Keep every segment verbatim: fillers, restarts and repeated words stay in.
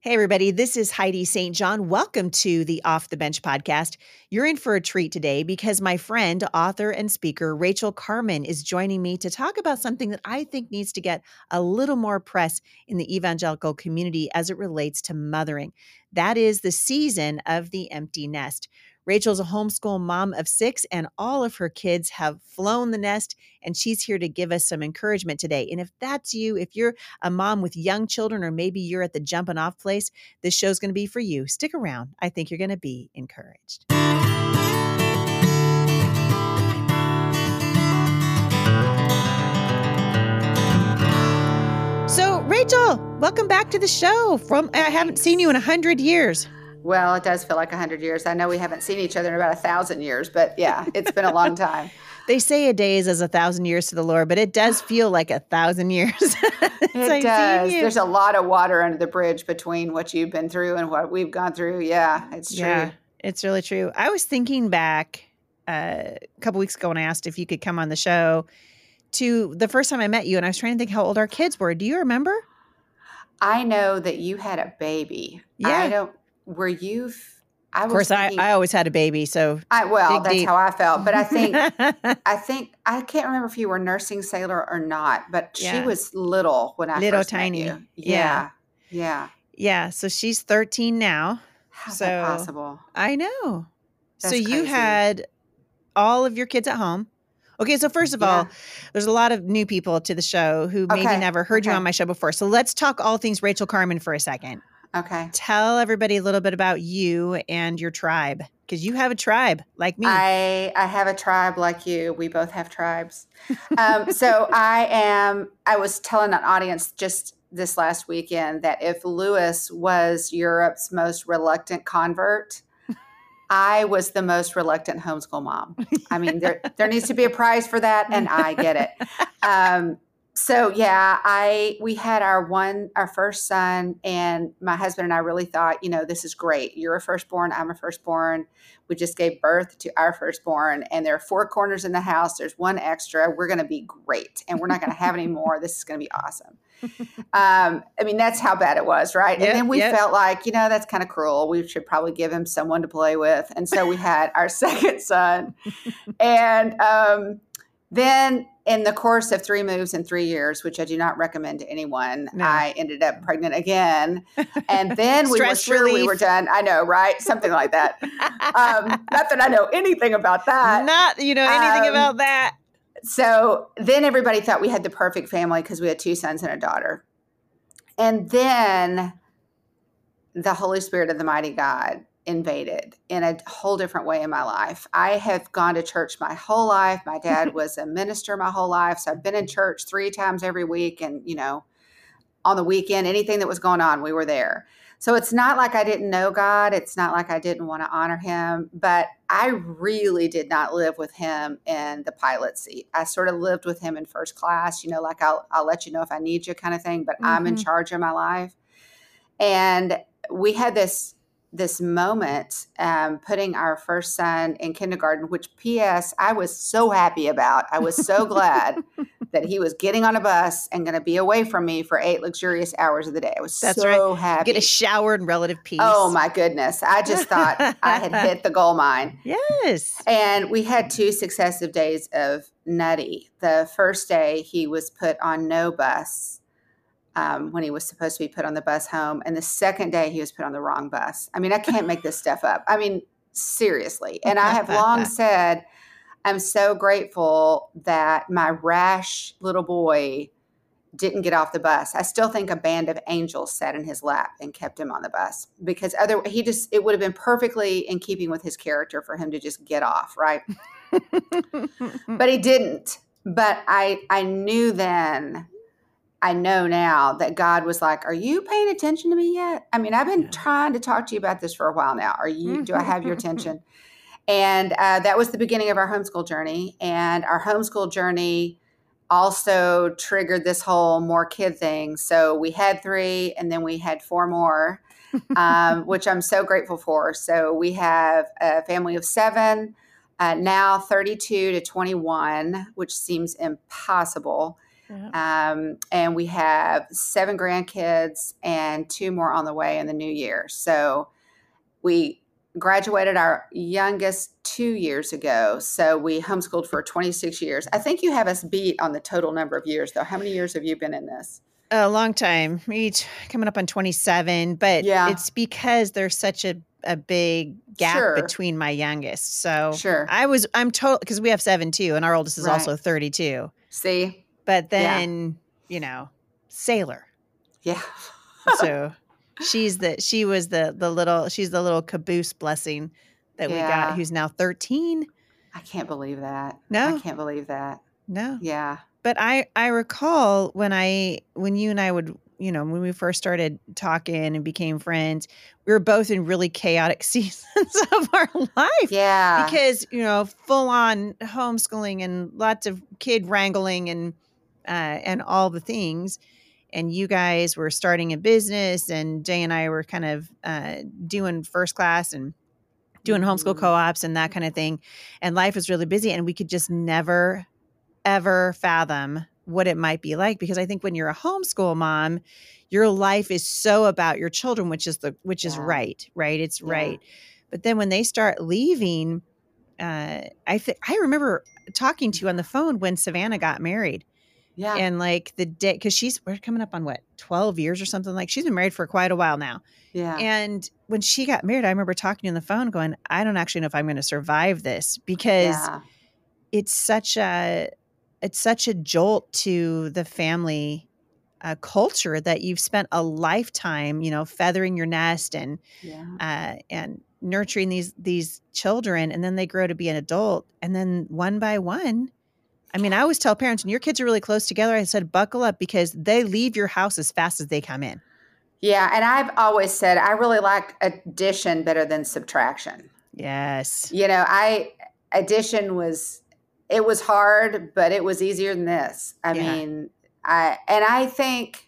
Hey, everybody, this is Heidi Saint John. Welcome to the Off the Bench podcast. You're in for a treat today because my friend, author, and speaker Rachel Carman is joining me to talk about something that I think needs to get a little more press in the evangelical community as it relates to mothering. That is the season of the empty nest. Rachel's a homeschool mom of six, and all of her kids have flown the nest, and she's here to give us some encouragement today. And if that's you, if you're a mom with young children, or maybe you're at the jumping off place, this show's going to be for you. Stick around. I think you're going to be encouraged. So, Rachel, welcome back to the show. From I haven't seen you in a hundred years. Well, it does feel like a hundred years. I know we haven't seen each other in about a thousand years, but yeah, it's been a long time. They say a day is as a thousand years to the Lord, but it does feel like a thousand years. It does. There's a lot of water under the bridge between what you've been through and what we've gone through. Yeah, it's true. Yeah, it's really true. I was thinking back uh, a couple weeks ago when I asked if you could come on the show to the first time I met you, and I was trying to think how old our kids were. Do you remember? I know that you had a baby. Yeah. I don't. Were you? F- I of course, was thinking, I, I always had a baby, so I well, dig that's deep. how I felt. But I think, I think I can't remember if you were nursing Sailor or not. But Yeah. she was little when I Little first tiny. met you. Yeah. Yeah, yeah. Yeah, so she's thirteen now. How's So- that possible? I know. so That's you crazy. had all of your kids at home. Okay, so first of all, Yeah. there's a lot of new people to the show who maybe Okay, never heard you okay. on my show before. So let's talk all things Rachel Carman for a second. Okay. Tell everybody a little bit about you and your tribe, because you have a tribe like me. I I have a tribe like you. We both have tribes. Um, so I am. I was telling an audience just this last weekend that if Lewis was Europe's most reluctant convert, I was the most reluctant homeschool mom. I mean, there there needs to be a prize for that, and I get it. Um, so yeah, I we had our one our first son, and my husband and I really thought, you know, this is great. You're a firstborn, I'm a firstborn. We just gave birth to our firstborn, and there are four corners in the house. There's one extra. We're going to be great, and we're not going to have any more. This is going to be awesome. Um, I mean, that's how bad it was, right? Yep, and then we yep. felt like, you know, that's kind of cruel. We should probably give him someone to play with. And so we had our second son. And um, then in the course of three moves in three years, which I do not recommend to anyone, No. I ended up pregnant again. And then we were Stress sure we relief. were done. I know, right? Something like that. Um, not that I know anything about that. Not, you know, anything um, about that. So then everybody thought we had the perfect family because we had two sons and a daughter. And then the Holy Spirit of the mighty God invaded in a whole different way in my life. I have gone to church my whole life. My dad was a minister my whole life. So I've been in church three times every week. And, you know, on the weekend, anything that was going on, we were there. So it's not like I didn't know God. It's not like I didn't want to honor him, but I really did not live with him in the pilot seat. I sort of lived with him in first class, you know, like I'll, I'll let you know if I need you kind of thing, but I'm in Mhm. charge of my life. And we had this this moment um, putting our first son in kindergarten, which P S I was so happy about. I was so glad that he was getting on a bus and going to be away from me for eight luxurious hours of the day. I was That's so right. happy. Get a shower and relative peace. Oh my goodness. I just thought I had hit the gold mine. Yes. And we had two successive days of nutty. The first day he was put on no bus um, when he was supposed to be put on the bus home. And the second day he was put on the wrong bus. I mean, I can't make this stuff up. I mean, seriously. And I have long said, I'm so grateful that my rash little boy didn't get off the bus. I still think a band of angels sat in his lap and kept him on the bus, because other he just it would have been perfectly in keeping with his character for him to just get off, right? But he didn't. But I I knew then, I know now that God was like, are you paying attention to me yet? I mean, I've been Yeah. trying to talk to you about this for a while now. Are you do I have your attention? And uh, that was the beginning of our homeschool journey. And our homeschool journey also triggered this whole more kid thing. So we had three, and then we had four more, um, which I'm so grateful for. So we have a family of seven, uh, now thirty-two to twenty-one, which seems impossible. Yeah. Um, and we have seven grandkids and two more on the way in the new year. So we graduated our youngest two years ago. So we homeschooled for twenty-six years. I think you have us beat on the total number of years, though. How many years have you been in this? A long time, each coming up on twenty-seven, but yeah. It's because there's such a, a big gap sure. between my youngest. So sure. I was, I'm total, because we have seven too, and our oldest is right. also thirty-two. See? But then, yeah. you know, Sailor. Yeah. So she's the, she was the, the little, she's the little caboose blessing that yeah. we got, who's now thirteen. I can't believe that. No. I can't believe that. No. Yeah. But I, I recall when I, when you and I would, you know, when we first started talking and became friends, we were both in really chaotic seasons of our life. Yeah. Because, you know, full on homeschooling and lots of kid wrangling and, uh, and all the things. And you guys were starting a business, and Jay and I were kind of, uh, doing first class and doing mm-hmm. homeschool co-ops and that kind of thing. And life was really busy, and we could just never ever fathom what it might be like, because I think when you're a homeschool mom, your life is so about your children, which is the which is yeah. right, right? It's yeah. right. But then when they start leaving, uh, I think I remember talking to you on the phone when Savannah got married. Yeah, and like the day, because she's we're coming up on what twelve years or something. Like she's been married for quite a while now. Yeah, and when she got married, I remember talking to you on the phone, going, "I don't actually know if I'm going to survive this," because yeah. it's such a It's such a jolt to the family uh, culture that you've spent a lifetime, you know, feathering your nest and yeah. uh, and nurturing these these children, and then they grow to be an adult, and then one by one, I mean, I always tell parents, when your kids are really close together, I said, buckle up, because they leave your house as fast as they come in. Yeah, and I've always said I really like addition better than subtraction. Yes, you know, I addition was. It was hard, but it was easier than this. I yeah. mean, I and I think,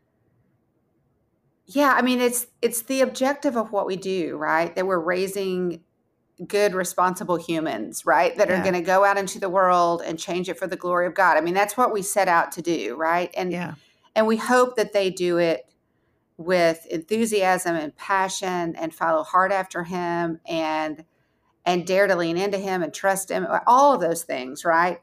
yeah, I mean, it's it's the objective of what we do, right? That we're raising good, responsible humans, right? That yeah. are going to go out into the world and change it for the glory of God. I mean, that's what we set out to do, right? And yeah. and we hope that they do it with enthusiasm and passion and follow hard after Him and and dare to lean into Him and trust Him, all of those things, right?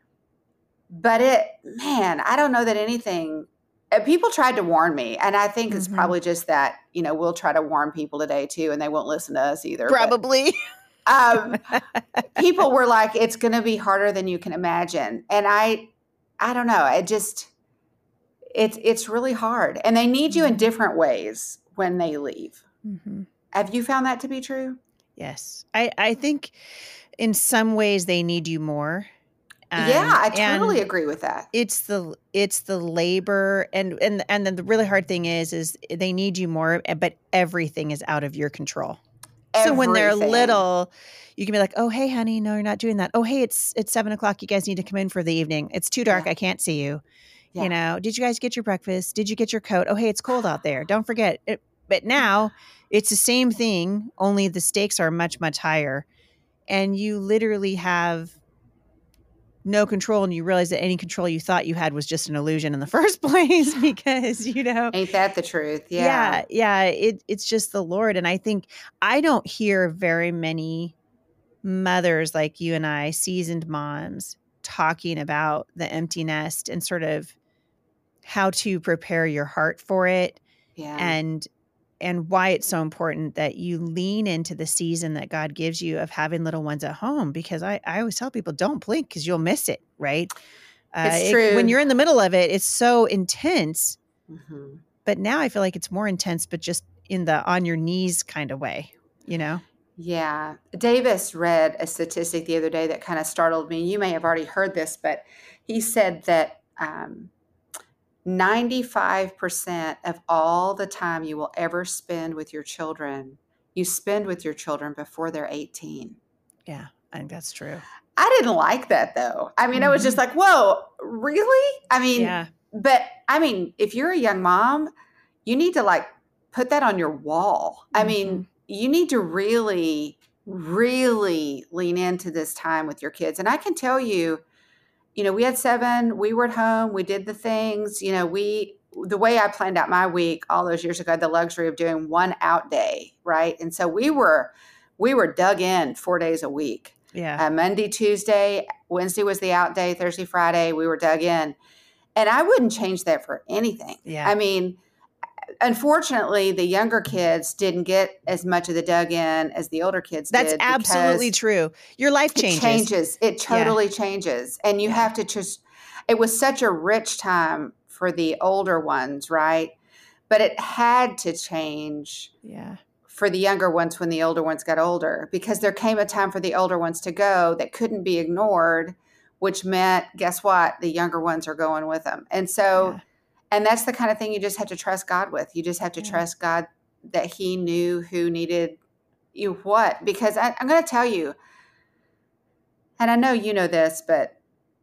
But it, man, I don't know that anything, people tried to warn me, and I think mm-hmm. it's probably just that, you know, we'll try to warn people today too, and they won't listen to us either. Probably. But, um, people were like, it's going to be harder than you can imagine. And I, I don't know, it just, it's, it's really hard. And they need you in different ways when they leave. Mm-hmm. Have you found that to be true? Yes. I, I think in some ways they need you more. Um, yeah, I totally agree with that. It's the it's the labor, and and and then the really hard thing is is they need you more, but everything is out of your control. Everything. So when they're little, you can be like, "Oh, hey, honey, no, you're not doing that. Oh, hey, it's it's seven o'clock. You guys need to come in for the evening. It's too dark. Yeah. I can't see you. Yeah. You know, did you guys get your breakfast? Did you get your coat? Oh, hey, it's cold out there. Don't forget it." But now it's the same thing, only the stakes are much, much higher. And you literally have no control, and you realize that any control you thought you had was just an illusion in the first place, because, you know. Ain't that the truth? Yeah. Yeah. Yeah. It, it's just the Lord. And I think I don't hear very many mothers like you and I, seasoned moms, talking about the empty nest and sort of how to prepare your heart for it. Yeah. And and why it's so important that you lean into the season that God gives you of having little ones at home. Because I, I always tell people, don't blink, because you'll miss it, right? Uh, it's true. It, when you're in the middle of it, it's so intense. Mm-hmm. But now I feel like it's more intense, but just in the on your knees kind of way, you know? Yeah. Davis read a statistic the other day that kind of startled me. You may have already heard this, but he said that um, ninety-five percent of all the time you will ever spend with your children, you spend with your children before they're eighteen. Yeah, I think that's true. I didn't like that, though. I mean, mm-hmm. I was just like, whoa, really? I mean, yeah. But I mean, if you're a young mom, you need to like put that on your wall. Mm-hmm. I mean, you need to really, really lean into this time with your kids. And I can tell you, you know, we had seven, we were at home, we did the things, you know, we, the way I planned out my week all those years ago, I had the luxury of doing one out day, right? And so we were, we were dug in four days a week. Yeah. Uh, Monday, Tuesday, Wednesday was the out day, Thursday, Friday, we were dug in. And I wouldn't change that for anything. Yeah. I mean, unfortunately, the younger kids didn't get as much of the dug in as the older kids That's did. That's absolutely true. Your life changes. It changes. It totally yeah. changes. And you yeah. have to just, it was such a rich time for the older ones, right? But it had to change yeah. for the younger ones when the older ones got older, because there came a time for the older ones to go that couldn't be ignored, which meant, guess what? The younger ones are going with them. And so, yeah. and that's the kind of thing you just have to trust God with. You just have to yeah. trust God that he knew who needed you what. Because I, I'm going to tell you, and I know you know this, but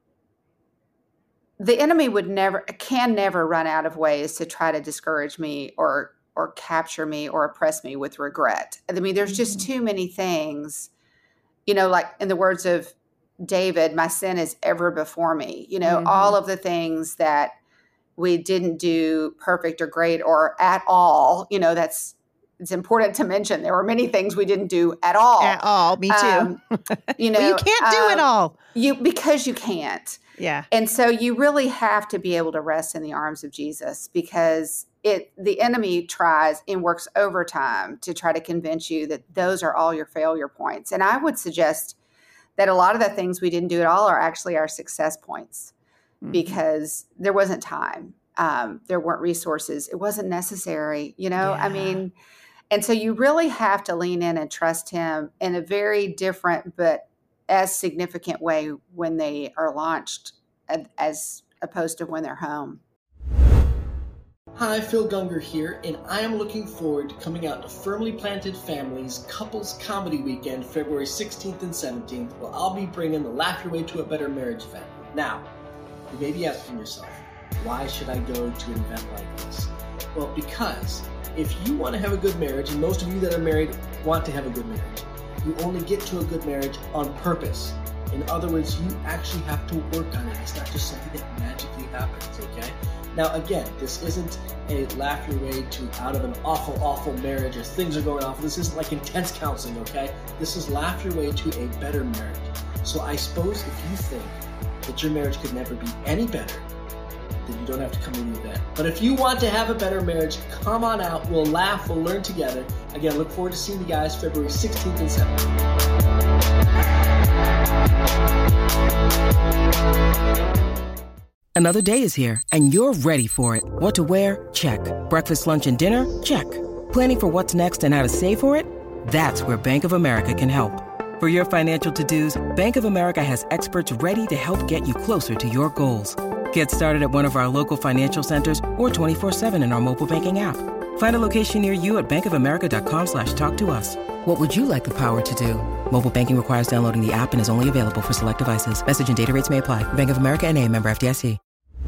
the enemy would never, can never run out of ways to try to discourage me or or capture me or oppress me with regret. I mean, there's just mm-hmm. too many things, you know, like in the words of David, my sin is ever before me, you know, mm-hmm. all of the things that we didn't do perfect or great or at all, you know, that's, it's important to mention there were many things we didn't do at all. At all. Me too. Um, you know, well, you can't do um, it all. You, because you can't. Yeah. And so you really have to be able to rest in the arms of Jesus, because it, the enemy tries and works overtime to try to convince you that those are all your failure points. And I would suggest that a lot of the things we didn't do at all are actually our success points, mm-hmm. because there wasn't time. Um, there weren't resources. It wasn't necessary, you know, yeah. I mean, and so you really have to lean in and trust him in a very different, but as significant way when they are launched as opposed to when they're home. Hi, Phil Gunger here, and I am looking forward to coming out to Firmly Planted Families Couples Comedy Weekend, February sixteenth and seventeenth, where I'll be bringing the Laugh Your Way to a Better Marriage event. Now, you may be asking yourself, why should I go to an event like this? Well, because if you want to have a good marriage, and most of you that are married want to have a good marriage, you only get to a good marriage on purpose. In other words, you actually have to work on it. It's not just something that magically happens, okay? Now, again, this isn't a laugh your way to out of an awful, awful marriage as things are going off. This isn't like intense counseling, okay? This is laugh your way to a better marriage. So I suppose if you think that your marriage could never be any better, then you don't have to come to the event. But if you want to have a better marriage, come on out. We'll laugh. We'll learn together. Again, look forward to seeing you guys February sixteenth and seventeenth. Another day is here, and you're ready for it. What to wear? Check. Breakfast, lunch, and dinner? Check. Planning for what's next and how to save for it? That's where Bank of America can help. For your financial to-dos, Bank of America has experts ready to help get you closer to your goals. Get started at one of our local financial centers or twenty-four seven in our mobile banking app. Find a location near you at bankofamerica.com slash talk to us. What would you like the power to do? Mobile banking requires downloading the app and is only available for select devices. Message and data rates may apply. Bank of America N A, member F D I C.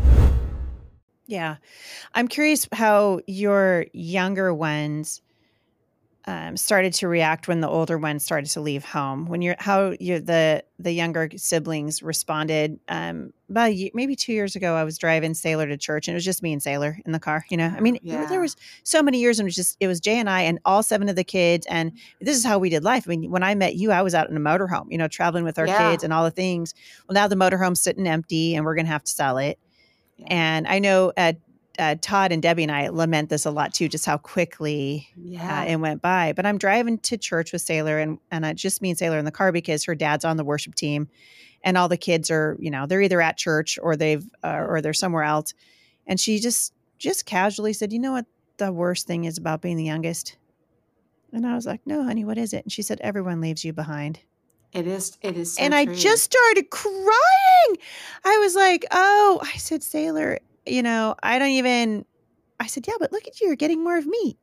Yeah. I'm curious how your younger ones um, started to react when the older ones started to leave home. When you're, how you the the younger siblings responded. Um, about a year, maybe two years ago, I was driving Sailor to church, and it was just me and Sailor in the car. You know, I mean, yeah. there was so many years, and it was just it was Jay and I, and all seven of the kids, and this is how we did life. I mean, when I met you, I was out in a motorhome, you know, traveling with our yeah. kids and all the things. Well, now the motorhome's sitting empty, and we're gonna have to sell it. Yeah. And I know at Uh, Todd and Debbie and I lament this a lot too, just how quickly yeah. uh, it went by. But I'm driving to church with Sailor, and and I just me and Sailor in the car because her dad's on the worship team, and all the kids are, you know, they're either at church or they've uh, or they're somewhere else. And she just just casually said, "You know what the worst thing is about being the youngest?" And I was like, "No, honey, what is it?" And she said, "Everyone leaves you behind." It is. It is. So and true. I just started crying. I was like, "Oh," I said, "Sailor, you know, I don't even," I said, "Yeah, but look at you, you're getting more of me."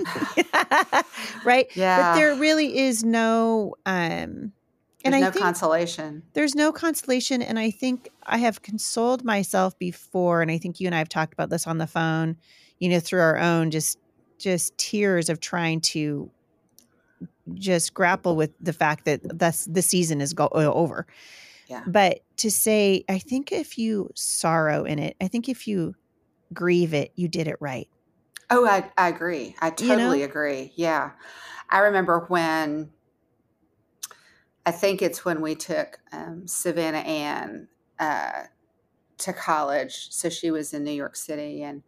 Right? Yeah. But there really is no, um, and There's I no think consolation. There's no consolation. And I think I have consoled myself before. And I think you and I have talked about this on the phone, you know, through our own just, just tears of trying to just grapple with the fact that that's the season is go over. Yeah. But to say, I think if you sorrow in it, I think if you grieve it, you did it right. Oh, I, I agree. I You totally know? agree. Yeah. I remember when, I think it's when we took um, Savannah Ann uh, to college. So she was in New York City. And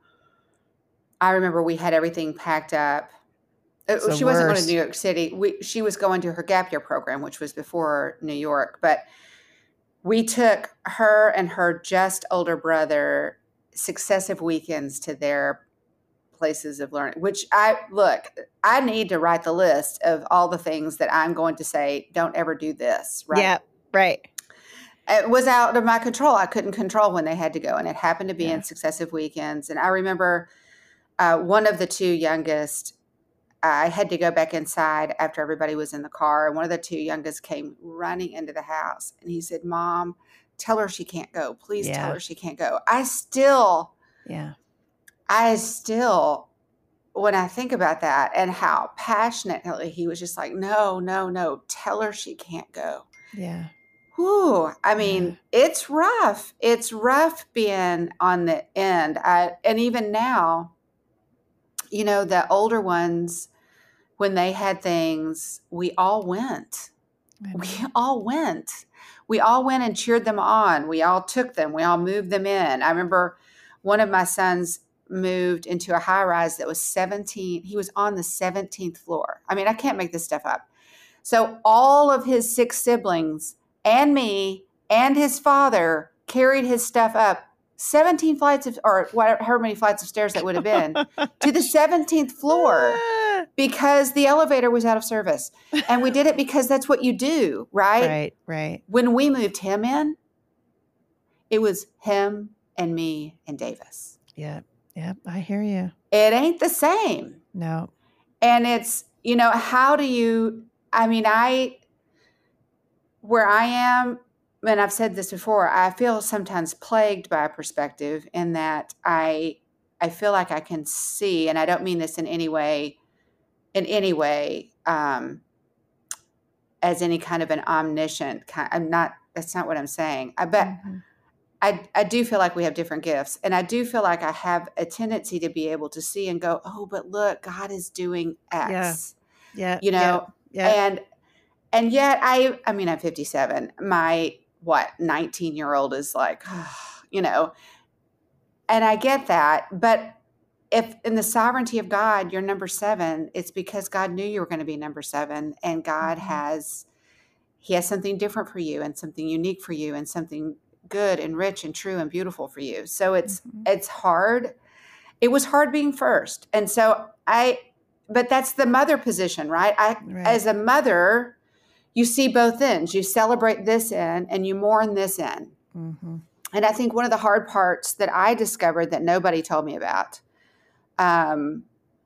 I remember we had everything packed up. It's Uh, the She wasn't going to worst. New York City. We, she was going to her gap year program, which was before New York. But we took her and her just older brother successive weekends to their places of learning, which I look, I need to write the list of all the things that I'm going to say, don't ever do this, right? Yeah, right. It was out of my control. I couldn't control when they had to go. And it happened to be Yeah. in successive weekends. And I remember uh, one of the two youngest, I had to go back inside after everybody was in the car. And one of the two youngest came running into the house. And he said, Mom, tell her she can't go. Please Yeah. tell her she can't go. I still, Yeah. I still, when I think about that and how passionately he was just like, no, no, no, tell her she can't go. Yeah. Whew. I mean, Yeah. it's rough. It's rough being on the end. I, and even now, you know, the older ones, when they had things, we all went. We all went. We all went and cheered them on. We all took them. We all moved them in. I remember one of my sons moved into a high rise that was seventeen. He was on the seventeenth floor. I mean, I can't make this stuff up. So all of his six siblings and me and his father carried his stuff up seventeen flights of, or whatever, however many flights of stairs that would have been, to the seventeenth floor because the elevator was out of service. And we did it because that's what you do, right? Right, right. When we moved him in, it was him and me and Davis. Yeah. Yeah. I hear you. It ain't the same. No. And it's, you know, how do you, I mean, I, where I am, and I've said this before, I feel sometimes plagued by a perspective in that I, I feel like I can see, and I don't mean this in any way, in any way, um, as any kind of an omniscient kind. I'm not, that's not what I'm saying. I bet, Mhm. I, I do feel like we have different gifts, and I do feel like I have a tendency to be able to see and go, oh, but look, God is doing X, Yeah. you know, Yeah. Yeah. and, and yet I, I mean, I'm fifty-seven, my, what, nineteen year old is like, you know, and I get that, but if in the sovereignty of God, you're number seven, it's because God knew you were going to be number seven, and God Mhm. has, he has something different for you and something unique for you and something good and rich and true and beautiful for you. So it's, Mhm. it's hard. It was hard being first. And so I, but that's the mother position, right? I, Right. as a mother, you see both ends. You celebrate this end and you mourn this end. Mhm. And I think one of the hard parts that I discovered that nobody told me about um,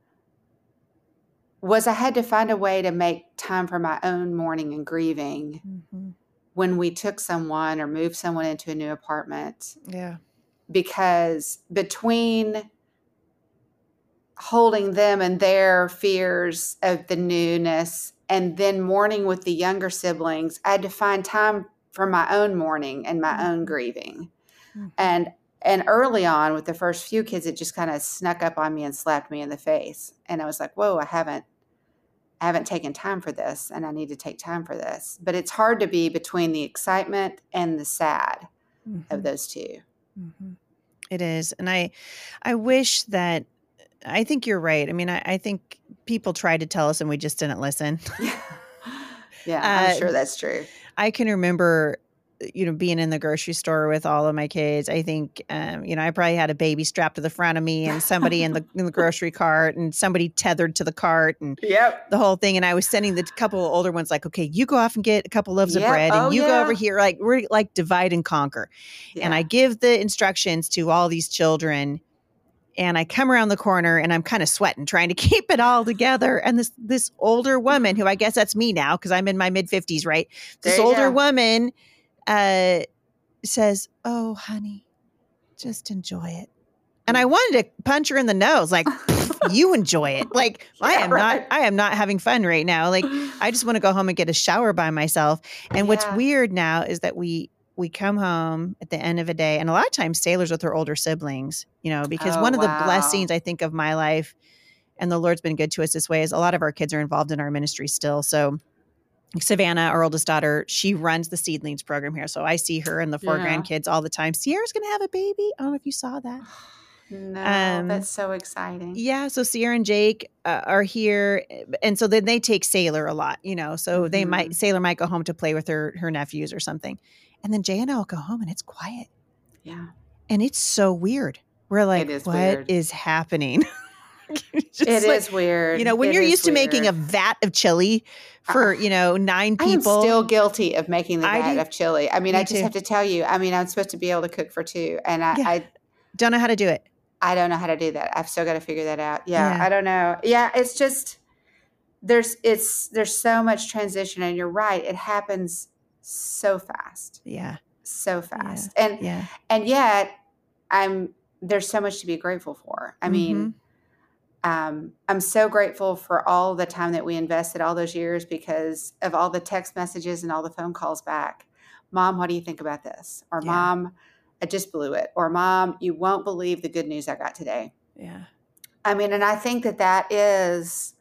was I had to find a way to make time for my own mourning and grieving Mhm. when we took someone or moved someone into a new apartment. Yeah. Because between holding them and their fears of the newness and then mourning with the younger siblings, I had to find time for my own mourning and my own Mhm. grieving. Mhm. And and early on with the first few kids, it just kind of snuck up on me and slapped me in the face. And I was like, whoa, I haven't I haven't taken time for this, and I need to take time for this. But it's hard to be between the excitement and the sad of Mhm. those two. Mhm. It is. And I, I wish that, I think you're right. I mean, I, I think people tried to tell us and we just didn't listen. Yeah, I'm Uh, sure that's true. I can remember, you know, being in the grocery store with all of my kids. I think, um, you know, I probably had a baby strapped to the front of me and somebody in the in the grocery cart and somebody tethered to the cart and Yep. the whole thing. And I was sending the couple of older ones like, okay, you go off and get a couple loaves Yep. of bread and Oh, you go over yeah. here. Like we're like divide and conquer. And I Yeah. give the instructions to all these children. And I come around the corner and I'm kind of sweating, trying to keep it all together. And this this older woman, who I guess that's me now because I'm in my mid fifties, right? This There you older go. woman uh, says, "Oh, honey, just enjoy it." And I wanted to punch her in the nose, like, "You enjoy it." Like I Yeah, am right. not, I am not having fun right now. Like I just want to go home and get a shower by myself. And what's Yeah. weird now is that we we come home at the end of a day, and a lot of times sailors with their older siblings, you know, because Oh, one of wow. the blessings I think of my life, and the Lord's been good to us this way, is a lot of our kids are involved in our ministry still. So Savannah, our oldest daughter, she runs the Seedlings program here. So I see her and the four Yeah. grandkids all the time. Sierra's going to have a baby. I don't know if you saw that. No, Um, that's so exciting. Yeah. So Sierra and Jake uh, are here. And so then they take Sailor a lot, you know, so they Mhm. might, Sailor might go home to play with her, her nephews or something. And then Jay and I will go home and it's quiet. Yeah. And it's so weird. We're like, It is what weird. is happening? Just It like, is weird. You know, when It you're is used to making a weird. vat of chili for, you know, nine I am people. still guilty of making the I vat do- of chili. I mean, Me I just too. have to tell you, I mean, I'm supposed to be able to cook for two, and I, Yeah. I, Don't know how to do it. I don't know how to do that. I've still got to figure that out. Yeah, Yeah. I don't know. Yeah, it's just there's it's there's so much transition, and you're right. It happens so fast, Yeah. so fast, and Yeah. and yet I'm there's so much to be grateful for. I mean, um, I'm so grateful for all the time that we invested all those years because of all the text messages and all the phone calls back. Mom, what do you think about this? Or Yeah. Mom, I just blew it. Or Mom, you won't believe the good news I got today. Yeah. I mean, and I think that that is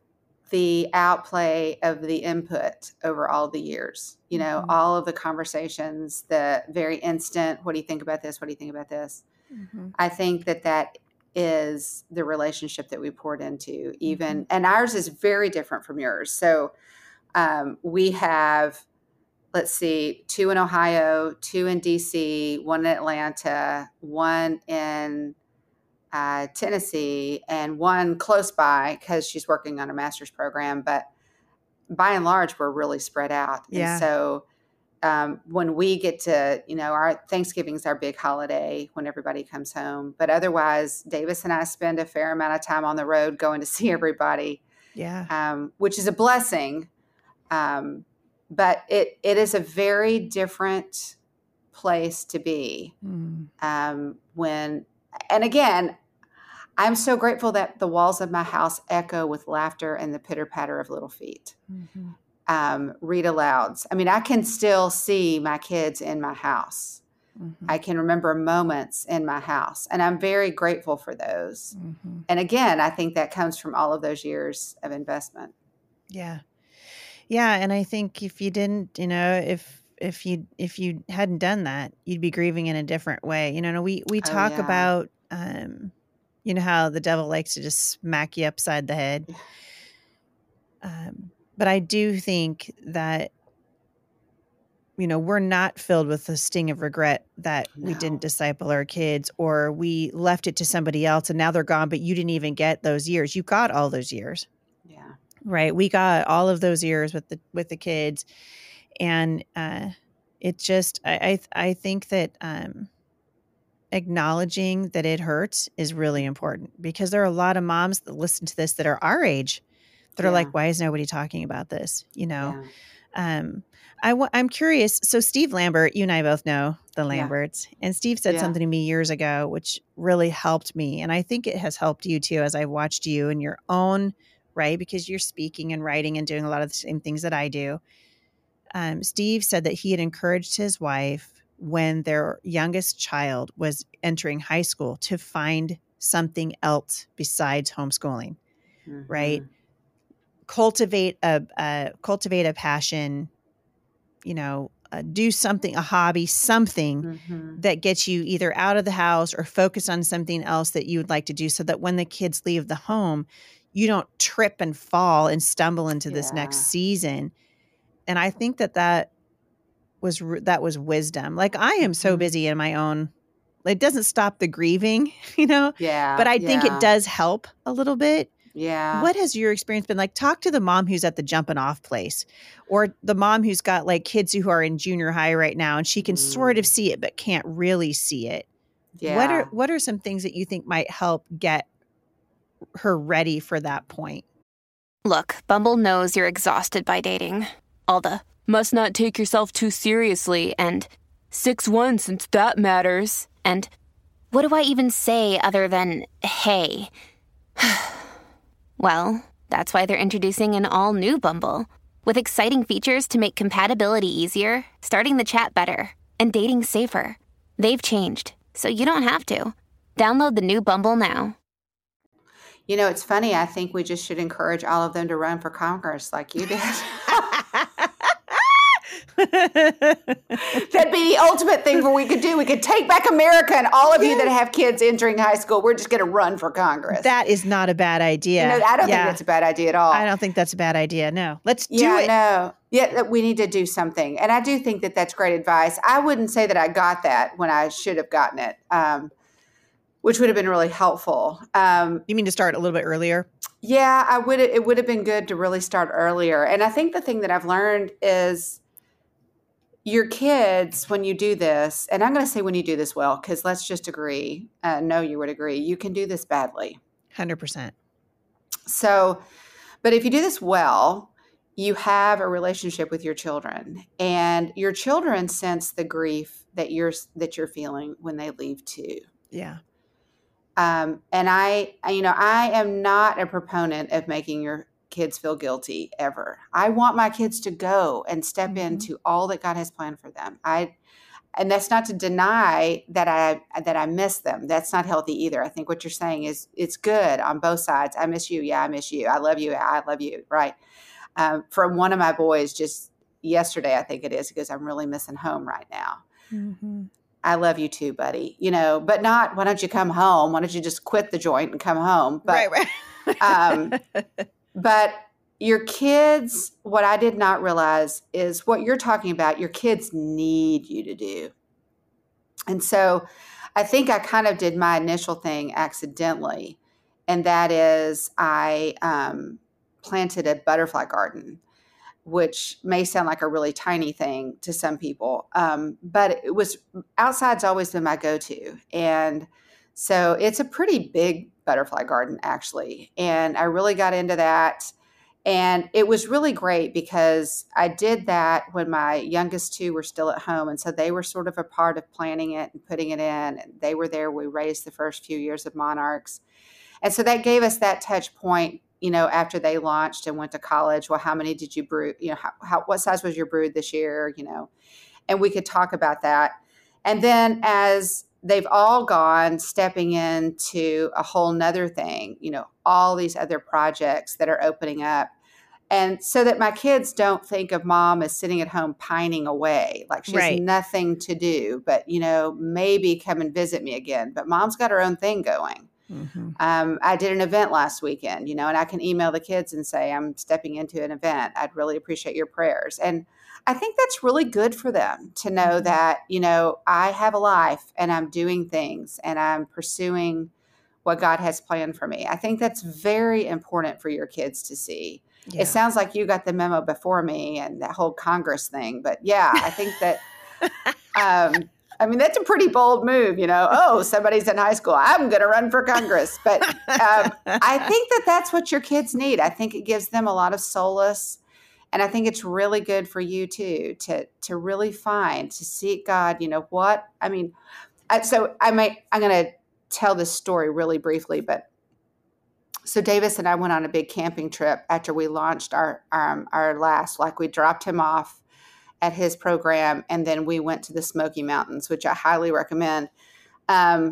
the outplay of the input over all the years. You know, Mhm. all of the conversations, the very instant, what do you think about this? What do you think about this? Mhm. I think that that is the relationship that we poured into even, and ours is very different from yours. So um, we have, let's see, two in Ohio, two in D C, one in Atlanta, one in uh, Tennessee, and one close by because she's working on a master's program. But by and large, we're really spread out. Yeah. And so um, when we get to, you know, our Thanksgiving's our big holiday when everybody comes home. But otherwise, Davis and I spend a fair amount of time on the road going to see everybody, Yeah. um, which is a blessing. Um, but it it is a very different place to be Mm. um, when, and again, I'm so grateful that the walls of my house echo with laughter and the pitter patter of little feet. Mhm. Um, read alouds. I mean, I can still see my kids in my house. Mhm. I can remember moments in my house, and I'm very grateful for those. Mhm. And again, I think that comes from all of those years of investment. Yeah. Yeah. And I think if you didn't, you know, if, if you, if you hadn't done that, you'd be grieving in a different way. You know, we, we Oh, talk yeah. about, um, you know, how the devil likes to just smack you upside the head. Yeah. Um, but I do think that, you know, we're not filled with the sting of regret that we No. didn't disciple our kids or we left it to somebody else and now they're gone, but you didn't even get those years. You got all those years. Yeah. Right. We got all of those years with the, with the kids. And, uh, it just, I, I, I think that, um, acknowledging that it hurts is really important because there are a lot of moms that listen to this that are our age that are Yeah. like, why is nobody talking about this? You know? Yeah. Um, I w- I'm curious. So Steve Lambert, you and I both know the Yeah. Lamberts, and Steve said Yeah. something to me years ago, which really helped me. And I think it has helped you too, as I've watched you in your own right, because you're speaking and writing and doing a lot of the same things that I do. Um, Steve said that he had encouraged his wife when their youngest child was entering high school to find something else besides homeschooling, Mhm. right? Cultivate a, uh, cultivate a passion, you know, uh, do something, a hobby, something Mhm. that gets you either out of the house or focus on something else that you would like to do so that when the kids leave the home, you don't trip and fall and stumble into this next Yeah. season. And I think that that was, that was wisdom. Like I am so Mhm. busy in my own, it doesn't stop the grieving, you know, Yeah. but I think yeah. it does help a little bit. Yeah. What has your experience been like? Talk to the mom who's at the jumping off place or the mom who's got like kids who are in junior high right now and she can Mm. sort of see it, but can't really see it. Yeah. What are, what are some things that you think might help get her ready for that point? Look, Bumble knows you're exhausted by dating. All the must not take yourself too seriously and six one since that matters. And what do I even say other than hey? Well, that's why they're introducing an all-new Bumble with exciting features to make compatibility easier, starting the chat better, and dating safer. They've changed, so you don't have to. Download the new Bumble now. You know, it's funny. I think we just should encourage all of them to run for Congress like you did. That'd be the ultimate thing where we could do. We could take back America, and all of yeah. you that have kids entering high school, we're just going to run for Congress. That is not a bad idea. You know, I don't yeah. think that's a bad idea at all. I don't think that's a bad idea. No, let's do yeah, it. No. Yeah, we need to do something. And I do think that that's great advice. I wouldn't say that I got that when I should have gotten it, um, which would have been really helpful. Um, you mean to start a little bit earlier? Yeah, I would. It would have been good to really start earlier. And I think the thing that I've learned is your kids, when you do this, and I'm going to say when you do this well, because let's just agree, uh, no, you would agree, you can do this badly. one hundred percent. So, but if you do this well, you have a relationship with your children, and your children sense the grief that you're that you're feeling when they leave too. Yeah. Um, and I, you know, I am not a proponent of making your kids feel guilty ever. I want my kids to go and step mm-hmm. into all that God has planned for them. I, and that's not to deny that I that I miss them. That's not healthy either. I think what you're saying is it's good on both sides. I miss you. Yeah, I miss you. I love you. I love you. Right. Um, from one of my boys just yesterday, I think it is, he goes, I'm really missing home right now. Mm-hmm. I love you too, buddy, you know, but not, why don't you come home? Why don't you just quit the joint and come home? But, right, right. um, but your kids, what I did not realize is what you're talking about, your kids need you to do. And so I think I kind of did my initial thing accidentally. And that is I, um, planted a butterfly garden, which may sound like a really tiny thing to some people. Um, but it was, outside's always been my go-to. And so it's a pretty big butterfly garden actually. And I really got into that. And it was really great because I did that when my youngest two were still at home. And so they were sort of a part of planning it and putting it in. And they were there. We raised the first few years of Monarchs. And so that gave us that touch point, you know, after they launched and went to college. Well, how many did you brew? You know, how, how what size was your brood this year? You know, and we could talk about that. And then as they've all gone, stepping into a whole nother thing, you know, all these other projects that are opening up. And so that my kids don't think of mom as sitting at home pining away, like she right. has nothing to do, but, you know, maybe come and visit me again. But mom's got her own thing going. Mm-hmm. Um, I did an event last weekend, you know, and I can email the kids and say, I'm stepping into an event. I'd really appreciate your prayers. And I think that's really good for them to know mm-hmm. that, you know, I have a life and I'm doing things and I'm pursuing what God has planned for me. I think that's very important for your kids to see. Yeah. It sounds like you got the memo before me and that whole Congress thing. But yeah, I think that, um, I mean, that's a pretty bold move, you know, oh, somebody's in high school, I'm going to run for Congress. But um, I think that that's what your kids need. I think it gives them a lot of solace. And I think it's really good for you too, to, to really find, to seek God, you know, what, I mean, I, so I might, I'm going to tell this story really briefly, but so Davis and I went on a big camping trip after we launched our, um, our last, like we dropped him off at his program. And then we went to the Smoky Mountains, which I highly recommend. Um,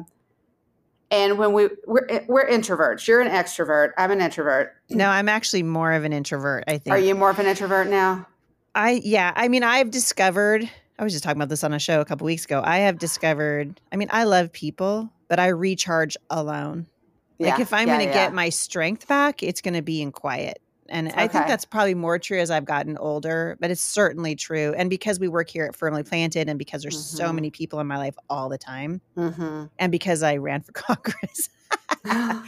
and when we, we're, we're introverts, you're an extrovert. I'm an introvert. No, I'm actually more of an introvert, I think. Are you more of an introvert now? I, yeah. I mean, I've discovered, I was just talking about this on a show a couple weeks ago. I have discovered, I mean, I love people, but I recharge alone. Like yeah, if I'm yeah, going to yeah. get my strength back, it's going to be in quiet. And okay. I think that's probably more true as I've gotten older, but it's certainly true. And because we work here at Firmly Planted and because there's mm-hmm. so many people in my life all the time mm-hmm. and because I ran for Congress, uh,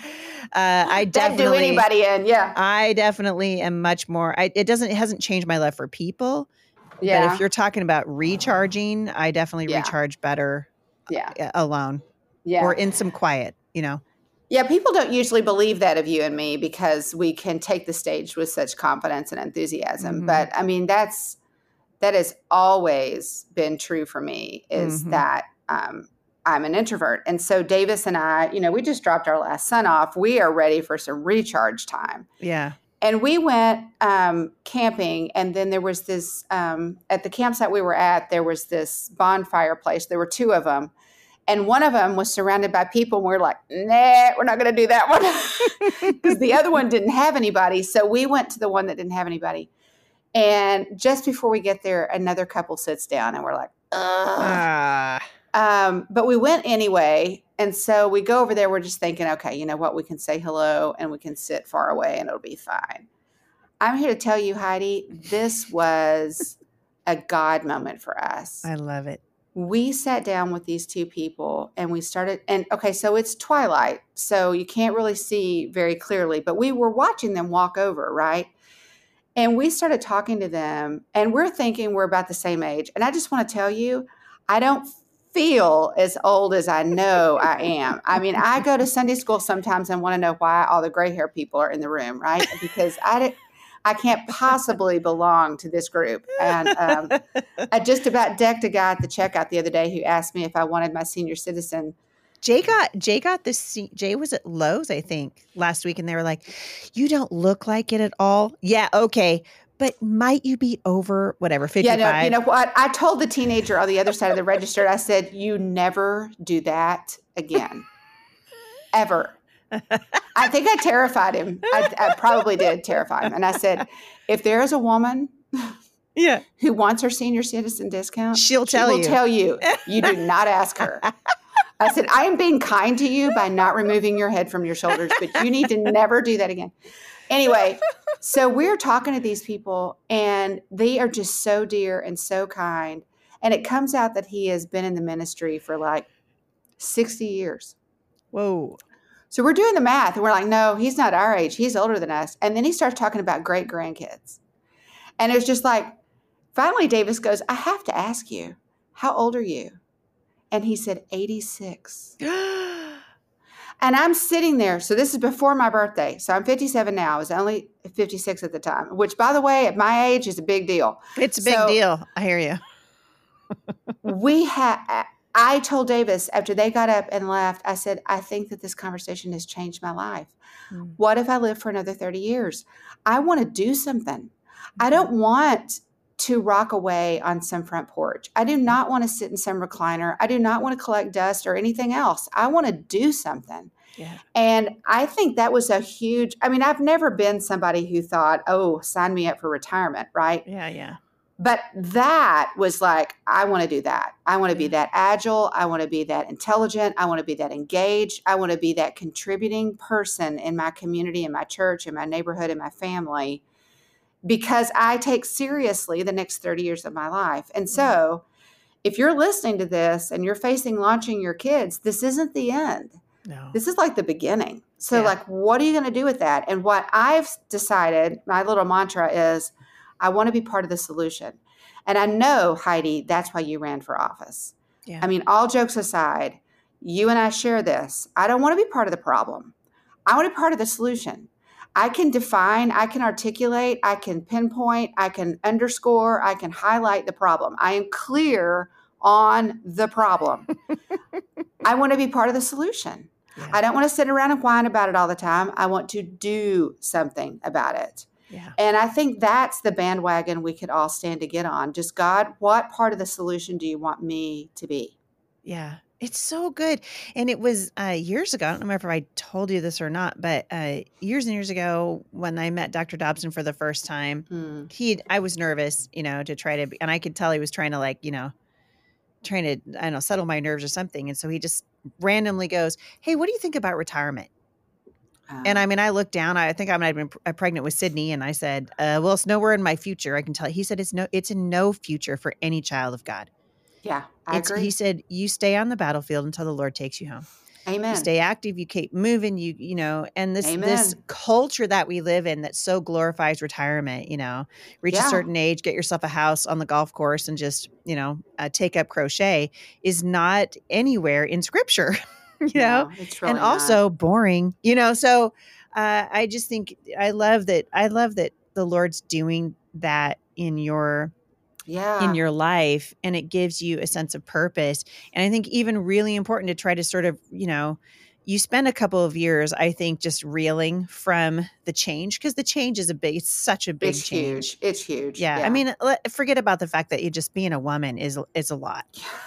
I definitely do anybody in. Yeah. I definitely am much more, I, it doesn't, it hasn't changed my love for people. Yeah. But if you're talking about recharging, I definitely yeah. recharge better yeah. uh, alone yeah. or in some quiet, you know. Yeah, people don't usually believe that of you and me because we can take the stage with such confidence and enthusiasm. Mm-hmm. But I mean, that's that has always been true for me is mm-hmm. that um, I'm an introvert. And so Davis and I, you know, we just dropped our last son off. We are ready for some recharge time. Yeah. And we went um, camping, and then there was this, um, at the campsite we were at, there was this bonfire place. There were two of them. And one of them was surrounded by people, and we were like, nah, we're not going to do that one. Because the other one didn't have anybody. So we went to the one that didn't have anybody. And just before we get there, another couple sits down, and we're like, ugh. Ah. Um, but we went anyway. And so we go over there. We're just thinking, okay, you know what? We can say hello, and we can sit far away, and it'll be fine. I'm here to tell you, Heidi, this was a God moment for us. I love it. We sat down with these two people, and we started, and okay, so it's twilight, so you can't really see very clearly, but we were watching them walk over, right? And we started talking to them, and we're thinking we're about the same age. And I just want to tell you, I don't feel as old as I know I am. I mean, I go to Sunday school sometimes and want to know why all the gray hair people are in the room, right? Because I, I can't possibly belong to this group. And um, I just about decked a guy at the checkout the other day who asked me if I wanted my senior citizen. Jay got Jay got this. Jay was at Lowe's, I think, last week, and they were like, "You don't look like it at all." Yeah, okay, but might you be over whatever fifty-five? Yeah, no, you know what? I told the teenager on the other side of the register. I said, "You never do that again, ever." I think I terrified him. I, I probably did terrify him, and I said, "If there is a woman." Yeah. Who wants her senior citizen discount? She'll tell she will you. tell you. You do not ask her. I said, I am being kind to you by not removing your head from your shoulders, but you need to never do that again. Anyway, so we're talking to these people, and they are just so dear and so kind. And it comes out that he has been in the ministry for like sixty years. Whoa. So we're doing the math, and we're like, no, he's not our age. He's older than us. And then he starts talking about great grandkids. And it was just like, finally, Davis goes, I have to ask you, how old are you? And he said, eighty-six. And I'm sitting there. So this is before my birthday. So I'm fifty-seven now. I was only fifty-six at the time, which, by the way, at my age is a big deal. It's a big so deal. I hear you. we had, I told Davis after they got up and left, I said, I think that this conversation has changed my life. Mm. What if I live for another thirty years? I want to do something. Mm-hmm. I don't want to rock away on some front porch. I do not want to sit in some recliner. I do not want to collect dust or anything else. I want to do something. Yeah. And I think that was a huge, I mean, I've never been somebody who thought, oh, sign me up for retirement, right? Yeah, yeah. But that was like, I want to do that. I want to be that agile. I want to be that intelligent. I want to be that engaged. I want to be that contributing person in my community, in my church, in my neighborhood, in my family, because I take seriously the next thirty years of my life. And so if you're listening to this and you're facing launching your kids, this isn't the end. No. This is like the beginning. So yeah. like, what are you going to do with that? And what I've decided, my little mantra is, I want to be part of the solution. And I know, Heidi, that's why you ran for office. Yeah. I mean, all jokes aside, you and I share this. I don't want to be part of the problem. I want to be part of the solution. I can define, I can articulate, I can pinpoint, I can underscore, I can highlight the problem. I am clear on the problem. I want to be part of the solution. Yeah. I don't want to sit around and whine about it all the time. I want to do something about it. Yeah. And I think that's the bandwagon we could all stand to get on. Just, God, what part of the solution do you want me to be? Yeah. It's so good. And it was uh, years ago, I don't remember if I told you this or not, but uh, years and years ago when I met Doctor Dobson for the first time, mm. he, I was nervous, you know, to try to, and I could tell he was trying to like, you know, trying to, I don't know, settle my nerves or something. And so he just randomly goes, hey, what do you think about retirement? Uh, and I mean, I looked down, I think I might have been pre- pregnant with Sydney. And I said, uh, well, it's nowhere in my future. I can tell you. He said, it's no, it's in no future for any child of God. Yeah, I it's, agree. He said, you stay on the battlefield until the Lord takes you home. Amen. You stay active, you keep moving, you, you know, and this, Amen. this culture that we live in that so glorifies retirement, you know, reach yeah. a certain age, get yourself a house on the golf course and just, you know, uh, take up crochet is not anywhere in scripture, you no, know, it's really and also not. boring, you know, so uh, I just think I love that. I love that the Lord's doing that in your Yeah. in your life, and it gives you a sense of purpose. And I think even really important to try to sort of, you know, you spend a couple of years, I think, just reeling from the change, because the change is a big, it's such a big It's change. huge. It's huge. Yeah. Yeah. I mean, let, forget about the fact that you just being a woman is, is a lot.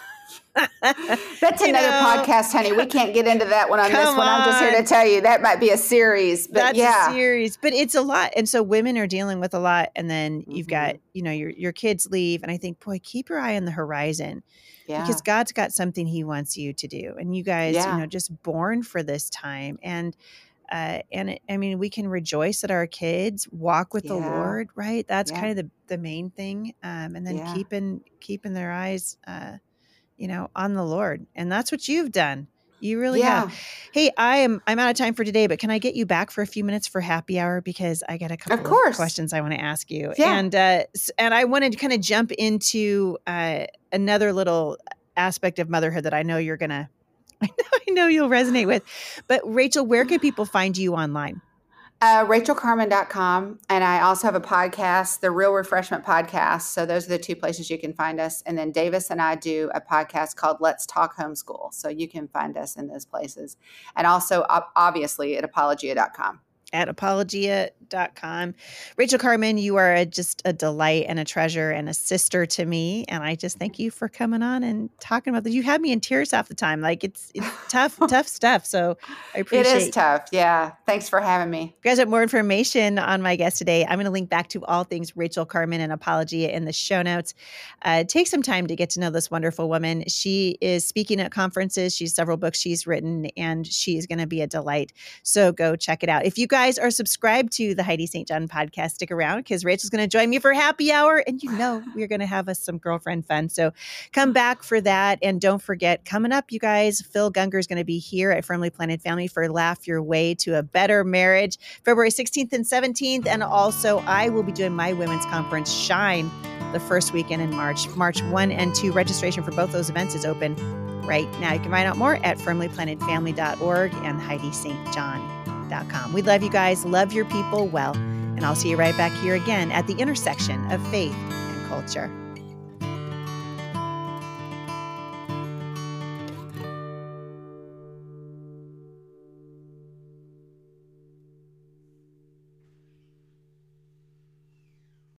That's You another know? podcast, honey. We can't get into that one on this Come one. I'm just here on. to tell you that might be a series. But That's yeah. a series, but it's a lot. And so women are dealing with a lot. And then you've Mhm. got, you know, your, your kids leave. And I think, boy, keep your eye on the horizon. Yeah. Because God's got something he wants you to do. And you guys, Yeah. you know, just born for this time. And, uh, and it, I mean, we can rejoice that our kids walk with the Yeah. Lord, right? That's Yeah. kind of the, the main thing. Um, and then Yeah. keeping, keeping their eyes, uh, you know, on the Lord. And that's what you've done. You really Yeah. have. Hey, I am, I'm out of time for today, but can I get you back for a few minutes for happy hour? Because I got a couple Of of, course. questions I want to ask you. Yeah. And, uh, s- and I wanted to kind of jump into, uh, another little aspect of motherhood that I know you're going to, I know, I know you'll resonate with. But Rachel, where can people find you online? Uh, Rachel Carman dot com. And I also have a podcast, the Real Refreshment Podcast. So those are the two places you can find us. And then Davis and I do a podcast called Let's Talk Homeschool. So you can find us in those places. And also, ob- obviously, at apologia dot com. At apologia dot com. Rachel Carman, you are a, just a delight and a treasure and a sister to me. And I just thank you for coming on and talking about this. You have me in tears half the time. Like it's, it's tough, tough stuff. So I appreciate It is tough. Yeah. Thanks for having me. If you guys have more information on my guest today, I'm going to link back to all things Rachel Carman and Apologia in the show notes. Uh, take some time to get to know this wonderful woman. She is speaking at conferences. She's several books she's written, and she is going to be a delight. So go check it out. If you guys are subscribed to the Heidi Saint John podcast, stick around because Rachel's going to join me for happy hour. And you know, we're going to have us some girlfriend fun. So come back for that. And don't forget, coming up, you guys, Phil Gungor is going to be here at Firmly Planted Family for Laugh Your Way to a Better Marriage, February sixteenth and seventeenth. And also I will be doing my women's conference, Shine, the first weekend in March, March first and second. Registration for both those events is open right now. You can find out more at firmly planted family dot org and heidi st john dot com. We love you guys. Love your people well. And I'll see you right back here again at the intersection of faith and culture.